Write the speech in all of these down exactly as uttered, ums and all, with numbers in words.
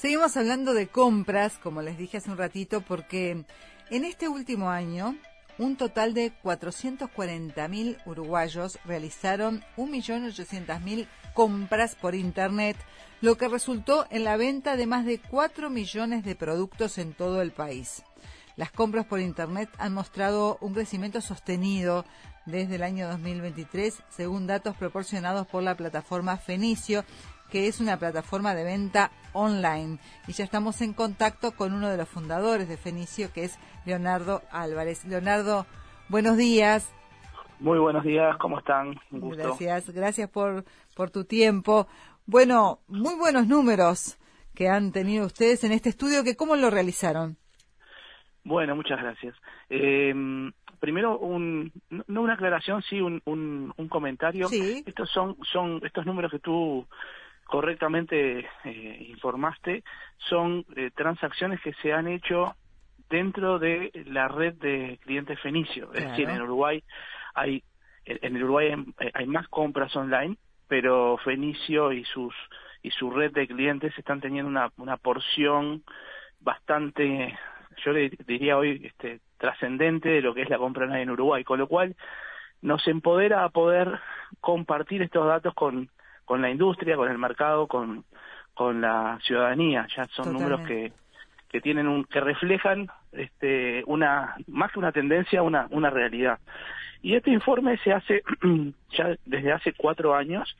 Seguimos hablando de compras, como les dije hace un ratito, porque en este último año un total de cuatrocientos cuarenta mil uruguayos realizaron un millón ochocientas mil compras por Internet, lo que resultó en la venta de más de cuatro millones de productos en todo el país. Las compras por Internet han mostrado un crecimiento sostenido desde el año dos mil veintitrés, según datos proporcionados por la plataforma Fenicio, que es una plataforma de venta online. Y ya estamos en contacto con uno de los fundadores de Fenicio, que es Leonardo Álvarez. Leonardo, buenos días. Muy buenos días, ¿cómo están? Un gusto. Gracias, gracias por, por tu tiempo. Bueno, muy buenos números que han tenido ustedes en este estudio, que ¿cómo lo realizaron? Bueno, muchas gracias. Eh, primero, un, no una aclaración, sí un, un, un comentario. Sí. Estos son, son estos números que tú correctamente eh, informaste, son eh, transacciones que se han hecho dentro de la red de clientes Fenicio. Claro. Es decir, en Uruguay hay en el Uruguay hay, hay más compras online, pero Fenicio y sus y su red de clientes están teniendo una, una porción bastante, yo le diría hoy, este, trascendente de lo que es la compra online en Uruguay, con lo cual nos empodera a poder compartir estos datos con, con la industria, con el mercado, con, con la ciudadanía. Ya son Totalmente. números que, que tienen un, que reflejan este, una, más que una tendencia, una, una realidad. Y este informe se hace ya desde hace cuatro años,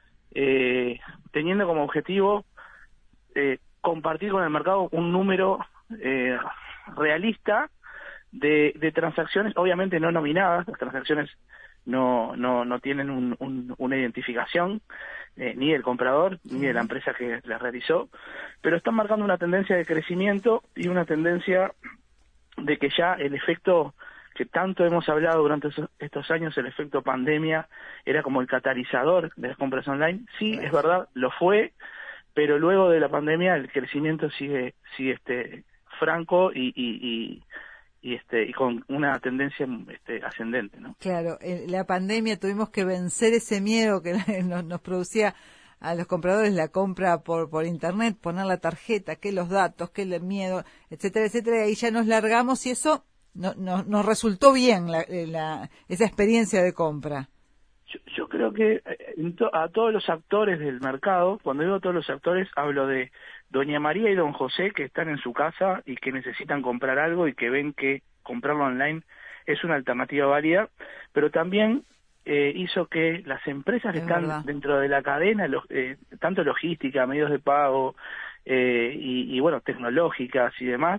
eh, teniendo como objetivo eh, compartir con el mercado un número eh, realista de, de transacciones, obviamente no nominadas. Las transacciones no no no tienen un, un, una identificación eh, ni del comprador ni de la empresa que las realizó, pero están marcando una tendencia de crecimiento y una tendencia de que ya el efecto que tanto hemos hablado durante esos, estos años, el efecto pandemia, era como el catalizador de las compras online. Sí, es verdad, lo fue, pero luego de la pandemia el crecimiento sigue sigue este franco y, y, y y este y con una tendencia este, ascendente, ¿no? Claro, en la pandemia tuvimos que vencer ese miedo que nos, nos producía a los compradores la compra por por Internet, poner la tarjeta, que los datos, que el miedo, etcétera, etcétera, y ahí ya nos largamos y eso no, no, nos resultó bien la, la, esa experiencia de compra. Yo, yo creo que a todos los actores del mercado, cuando digo todos los actores, hablo de doña María y don José, que están en su casa y que necesitan comprar algo y que ven que comprarlo online es una alternativa válida, pero también eh, hizo que las empresas que es están verdad. dentro de la cadena, los, eh, tanto logística, medios de pago eh, y, y bueno, tecnológicas y demás,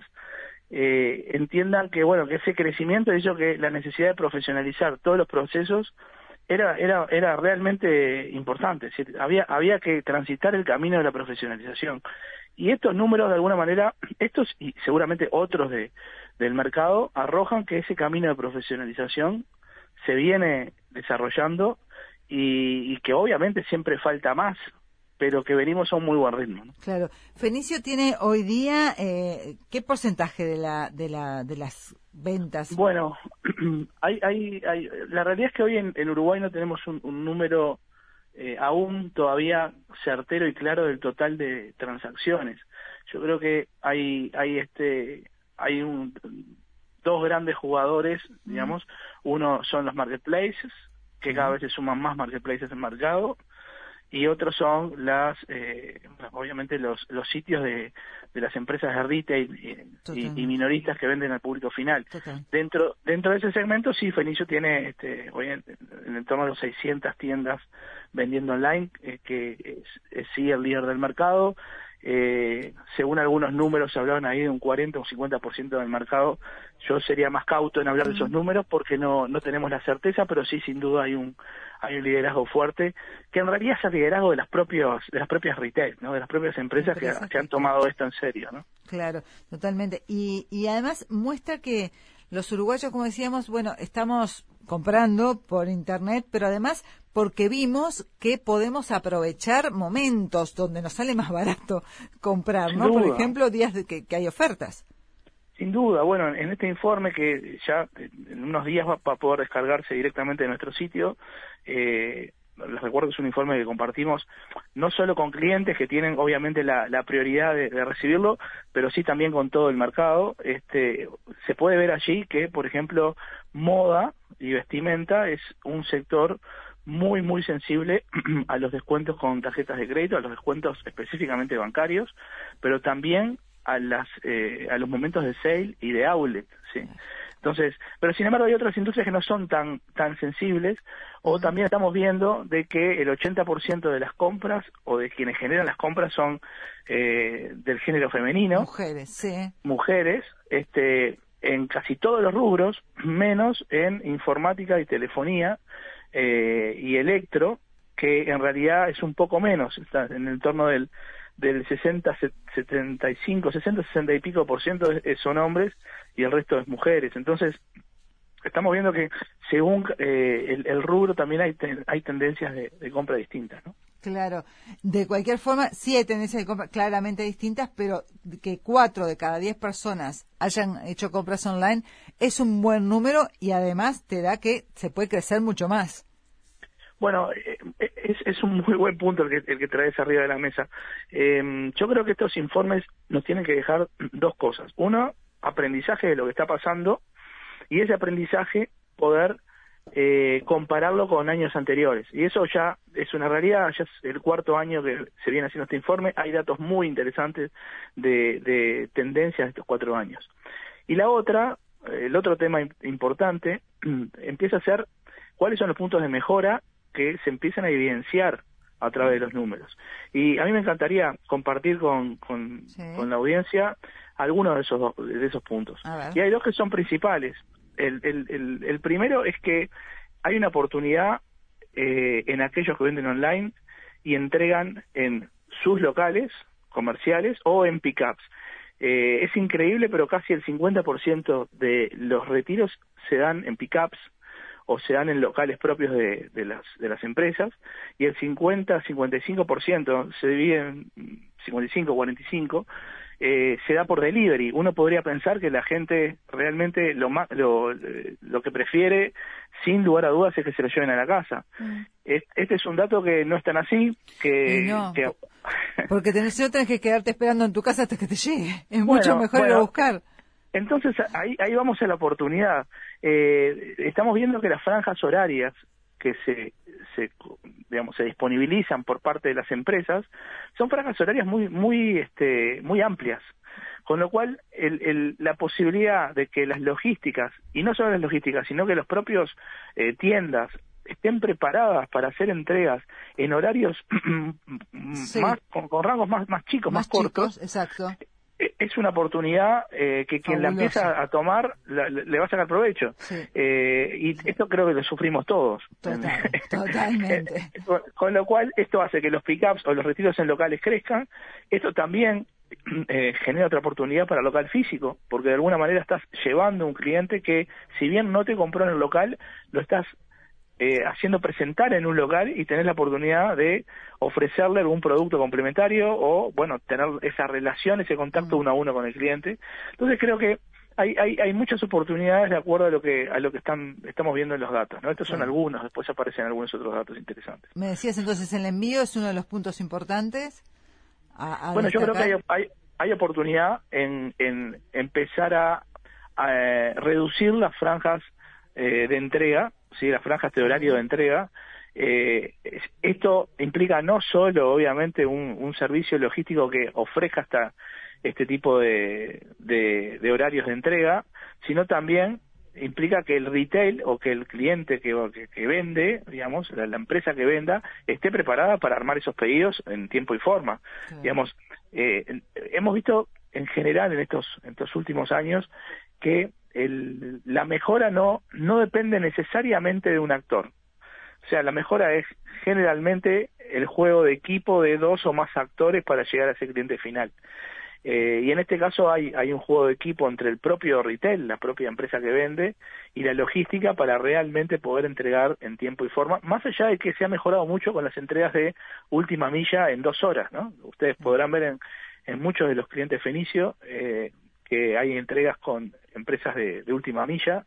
eh, entiendan que bueno que ese crecimiento hizo que la necesidad de profesionalizar todos los procesos era era era realmente importante. Es decir, había había que transitar el camino de la profesionalización, y estos números de alguna manera, estos y seguramente otros de del mercado, arrojan que ese camino de profesionalización se viene desarrollando y, y que obviamente siempre falta más, pero que venimos a un muy buen ritmo, ¿no? Claro. Fenicio tiene hoy día eh, ¿qué porcentaje de la de la de las ventas? Bueno, hay hay hay la realidad es que hoy en, en Uruguay no tenemos un, un número eh, aún todavía certero y claro del total de transacciones. Yo creo que hay hay este hay un dos grandes jugadores, digamos. Mm. Uno son los marketplaces, que cada vez se suman más marketplaces en mercado, y otros son las eh, obviamente los los sitios de, de las empresas de retail y, y, y minoristas que venden al público final. Total. Dentro dentro de ese segmento sí, Fenicio tiene este hoy en, en torno a los seiscientas tiendas vendiendo online, eh, que es, es sí el líder del mercado. Eh, según algunos números se hablaban ahí de un cuarenta o un cincuenta por ciento del mercado. Yo sería más cauto en hablar de esos números porque no no tenemos la certeza, pero sí, sin duda hay un hay un liderazgo fuerte, que en realidad es el liderazgo de las propios de las propias retail, ¿no? De las propias empresas que, que han tomado esto en serio, ¿no? Claro, totalmente. Y y además muestra que los uruguayos, como decíamos, bueno, estamos comprando por Internet, pero además porque vimos que podemos aprovechar momentos donde nos sale más barato comprar, ¿no? Por ejemplo, días de que, que hay ofertas. Sin duda. Bueno, en este informe que ya en unos días va a poder descargarse directamente de nuestro sitio, eh, les recuerdo, es un informe que compartimos no solo con clientes que tienen obviamente la, la prioridad de, de recibirlo, pero sí también con todo el mercado. Este, se puede ver allí que, por ejemplo, moda y vestimenta es un sector muy, muy sensible a los descuentos con tarjetas de crédito, a los descuentos específicamente bancarios, pero también a las eh, a los momentos de sale y de outlet, ¿sí? Entonces, pero sin embargo hay otras industrias que no son tan tan sensibles, o también estamos viendo de que el ochenta por ciento de las compras, o de quienes generan las compras, son eh, del género femenino. Mujeres, sí. Mujeres, este, en casi todos los rubros, menos en informática y telefonía, eh, y electro, que en realidad es un poco menos, está en el torno del del sesenta, setenta y cinco, sesenta, sesenta y pico por ciento es, son hombres y el resto es mujeres. Entonces, estamos viendo que según eh, el, el rubro también hay ten, hay tendencias de, de compra distintas, ¿no? Claro, de cualquier forma sí hay tendencias de compra claramente distintas, pero que cuatro de cada diez personas hayan hecho compras online es un buen número y además te da que se puede crecer mucho más. Bueno, es, es un muy buen punto el que, el que traes arriba de la mesa. Eh, yo creo que estos informes nos tienen que dejar dos cosas. Uno, aprendizaje de lo que está pasando, y ese aprendizaje poder eh, compararlo con años anteriores. Y eso ya es una realidad, ya es el cuarto año que se viene haciendo este informe. Hay datos muy interesantes de, de tendencias de estos cuatro años. Y la otra, el otro tema importante, empieza a ser cuáles son los puntos de mejora que se empiezan a evidenciar a través de los números. Y a mí me encantaría compartir con, con, sí. con la audiencia algunos de esos, dos, de esos puntos. Y hay dos que son principales. El, el, el, el primero es que hay una oportunidad eh, en aquellos que venden online y entregan en sus locales comerciales o en pick-ups. Eh, es increíble, pero casi el cincuenta por ciento de los retiros se dan en pick-ups o se dan en locales propios de, de las de las empresas, y el cincuenta a cincuenta y cinco por ciento se divide en cincuenta y cinco a cuarenta y cinco, eh, se da por delivery. Uno podría pensar que la gente realmente lo, lo, lo que prefiere, sin lugar a dudas, es que se lo lleven a la casa. Mm. Este es un dato que no es tan así, que... No, que... porque tenés, no tenés que quedarte esperando en tu casa hasta que te llegue. Es bueno, mucho mejor bueno, ir a buscar. Entonces, ahí, ahí vamos a la oportunidad. Eh, estamos viendo que las franjas horarias que se, se, digamos, se disponibilizan por parte de las empresas son franjas horarias muy, muy, este, muy amplias. Con lo cual, el, el, la posibilidad de que las logísticas, y no solo las logísticas, sino que los propios eh, tiendas estén preparadas para hacer entregas en horarios sí. más con, con rangos más, más chicos, más, más cortos. Chicos, exacto. Es una oportunidad eh, que quien Fabuloso. La empieza a tomar la, le va a sacar provecho. Sí. Eh, y sí. Esto creo que lo sufrimos todos. Total, totalmente. Con, con lo cual, esto hace que los pick-ups o los retiros en locales crezcan. Esto también eh, genera otra oportunidad para el local físico, porque de alguna manera estás llevando un cliente que, si bien no te compró en el local, lo estás Eh, haciendo presentar en un local y tener la oportunidad de ofrecerle algún producto complementario o, bueno, tener esa relación, ese contacto uno a uno con el cliente. Entonces creo que hay hay, hay muchas oportunidades de acuerdo a lo que a lo que están estamos viendo en los datos, ¿no? Estos son sí. algunos, después aparecen algunos otros datos interesantes. Me decías entonces, el envío es uno de los puntos importantes a, a Bueno, destacar. yo creo que hay, hay, hay oportunidad en, en empezar a, a eh, reducir las franjas eh, de entrega, sí, las franjas de horario de entrega. Eh, esto implica no solo, obviamente, un, un servicio logístico que ofrezca hasta este tipo de, de, de horarios de entrega, sino también implica que el retail o que el cliente que, que, que vende, digamos, la, la empresa que venda, esté preparada para armar esos pedidos en tiempo y forma. Sí. Digamos, eh, hemos visto en general en estos, en estos últimos años que El, la mejora no no depende necesariamente de un actor. O sea, la mejora es generalmente el juego de equipo de dos o más actores para llegar a ese cliente final. Eh, y en este caso hay, hay un juego de equipo entre el propio retail, la propia empresa que vende, y la logística para realmente poder entregar en tiempo y forma, más allá de que se ha mejorado mucho con las entregas de última milla en dos horas, ¿no? Ustedes podrán ver en, en muchos de los clientes Fenicio eh, que hay entregas con empresas de, de última milla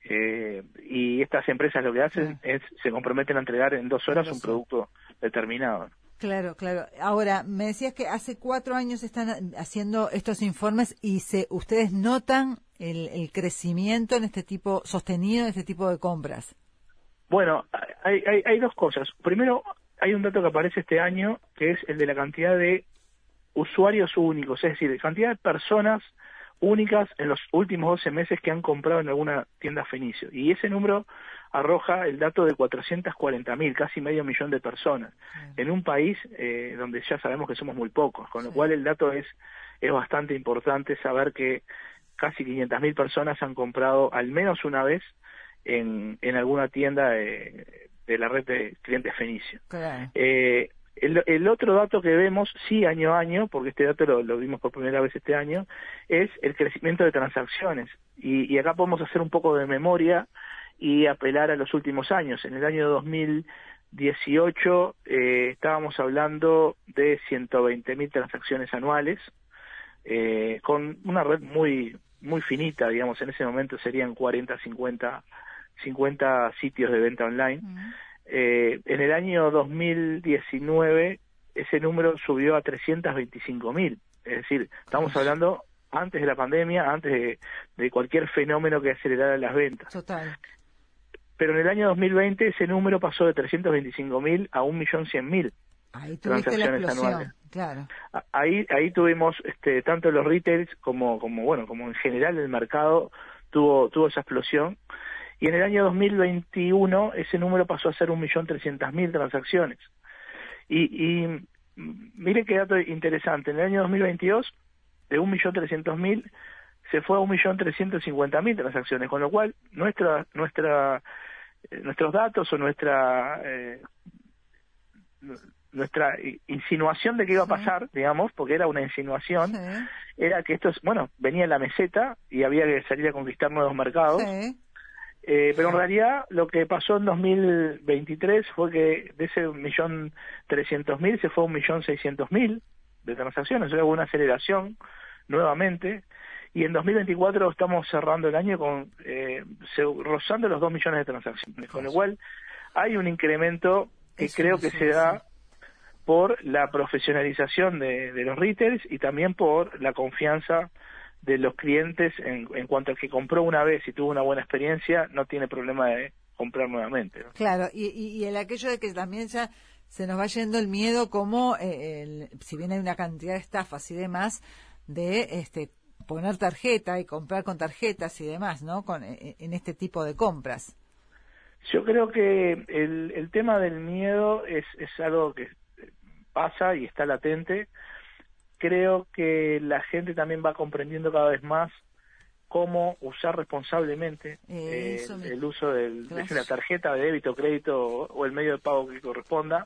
Eh, y estas empresas lo que hacen sí. es se comprometen a entregar en dos horas un producto determinado. Claro, claro. Ahora, me decías que hace cuatro años están haciendo estos informes y se ustedes notan el, el crecimiento en este tipo, sostenido en este tipo de compras. Bueno, hay, hay, hay dos cosas. Primero, hay un dato que aparece este año, que es el de la cantidad de usuarios únicos, es decir, cantidad de personas únicas en los últimos doce meses que han comprado en alguna tienda Fenicio. Y ese número arroja el dato de cuatrocientos cuarenta mil, casi medio millón de personas, sí. en un país eh, donde ya sabemos que somos muy pocos, con lo sí. cual el dato es, es bastante importante saber que casi quinientas mil personas han comprado al menos una vez en, en alguna tienda de, de la red de clientes Fenicio. Claro. Eh, El, el otro dato que vemos, sí, año a año, porque este dato lo, lo vimos por primera vez este año, es el crecimiento de transacciones. Y, y acá podemos hacer un poco de memoria y apelar a los últimos años. En el año dos mil dieciocho eh, estábamos hablando de ciento veinte mil transacciones anuales, eh, con una red muy muy finita, digamos, en ese momento serían cuarenta, cincuenta, cincuenta sitios de venta online. Uh-huh. Eh, en el año dos mil diecinueve ese número subió a trescientos veinticinco mil, es decir, estamos hablando antes de la pandemia, antes de, de cualquier fenómeno que acelerara las ventas. Total. Pero en el año dos mil veinte ese número pasó de trescientos veinticinco mil a un millón cien mil transacciones anuales. Claro. Ahí ahí tuvimos este tanto los retails como como bueno como en general el mercado tuvo tuvo esa explosión. Y en el año dos mil veintiuno ese número pasó a ser un millón trescientas mil transacciones. Y, y mire qué dato interesante, en el año dos mil veintidós de un millón trescientos mil se fue a un millón trescientos cincuenta mil transacciones, con lo cual nuestra nuestra eh, nuestros datos o nuestra eh, nuestra insinuación de que iba a pasar, sí. digamos, porque era una insinuación, sí. era que esto, bueno, venía la meseta y había que salir a conquistar nuevos mercados. Sí. Eh, pero en realidad lo que pasó en dos mil veintitrés fue que de ese millón trescientos mil se fue a un millón seiscientos mil de transacciones, o sea, hubo una aceleración nuevamente, y en dos mil veinticuatro estamos cerrando el año con eh, se, rozando los dos millones de transacciones, con lo cual hay un incremento que Eso creo que se da por la profesionalización de, de los retailers y también por la confianza de los clientes en, en cuanto al que compró una vez y tuvo una buena experiencia, no tiene problema de comprar nuevamente, ¿no? Claro, y, y, y el aquello de que también ya se nos va yendo el miedo, como eh, el, si bien hay una cantidad de estafas y demás, de este poner tarjeta y comprar con tarjetas y demás, ¿no? Con, en este tipo de compras. Yo creo que el, el tema del miedo es, es algo que pasa y está latente. Creo que la gente también va comprendiendo cada vez más cómo usar responsablemente eh, el, el uso del, de una tarjeta de débito, crédito o, o el medio de pago que corresponda.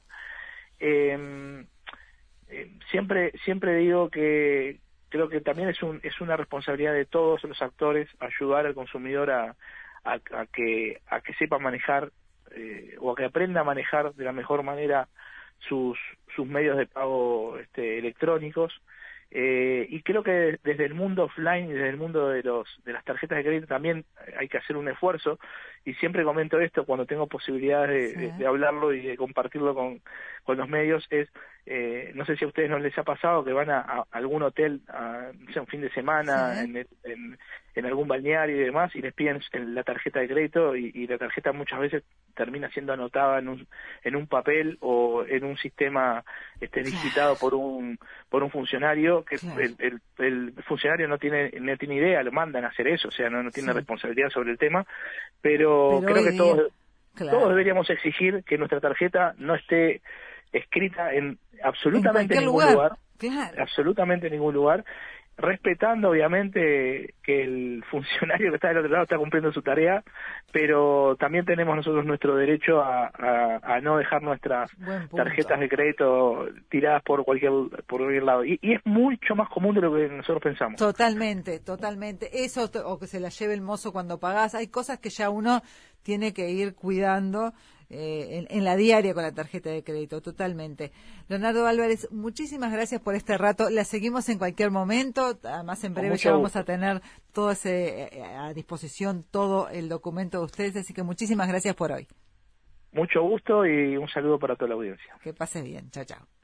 Eh, eh, siempre siempre digo que creo que también es un es una responsabilidad de todos los actores ayudar al consumidor a, a, a que a que sepa manejar eh, o a que aprenda a manejar de la mejor manera sus sus medios de pago este, electrónicos, eh, y creo que desde el mundo offline y desde el mundo de los de las tarjetas de crédito también hay que hacer un esfuerzo, y siempre comento esto cuando tengo posibilidades de, sí. de, de hablarlo y de compartirlo con, con los medios, es eh, no sé si a ustedes no les ha pasado que van a, a algún hotel a, no sé, un fin de semana, sí. en, el, en, en algún balneario y demás, y les piden la tarjeta de crédito y, y la tarjeta muchas veces termina siendo anotada en un en un papel o en un sistema este digitado por un por un funcionario que claro. el, el, el funcionario no tiene no tiene idea, lo mandan a hacer eso, o sea, no, no tiene sí. responsabilidad sobre el tema, pero, pero creo que todos claro. todos deberíamos exigir que nuestra tarjeta no esté escrita en absolutamente en ningún lugar, lugar, claro. absolutamente ningún lugar, respetando obviamente que el funcionario que está del otro lado está cumpliendo su tarea, pero también tenemos nosotros nuestro derecho a, a, a no dejar nuestras tarjetas de crédito tiradas por cualquier por cualquier lado, y, y es mucho más común de lo que nosotros pensamos. Totalmente, totalmente. Eso, o que se la lleve el mozo cuando pagás, hay cosas que ya uno tiene que ir cuidando eh, en, en la diaria con la tarjeta de crédito, totalmente. Leonardo Álvarez, muchísimas gracias por este rato. La seguimos en cualquier momento, además en breve ya vamos a tener todo ese eh, a disposición, todo el documento de ustedes, así que muchísimas gracias por hoy. Mucho gusto y un saludo para toda la audiencia. Que pase bien, chao, chao.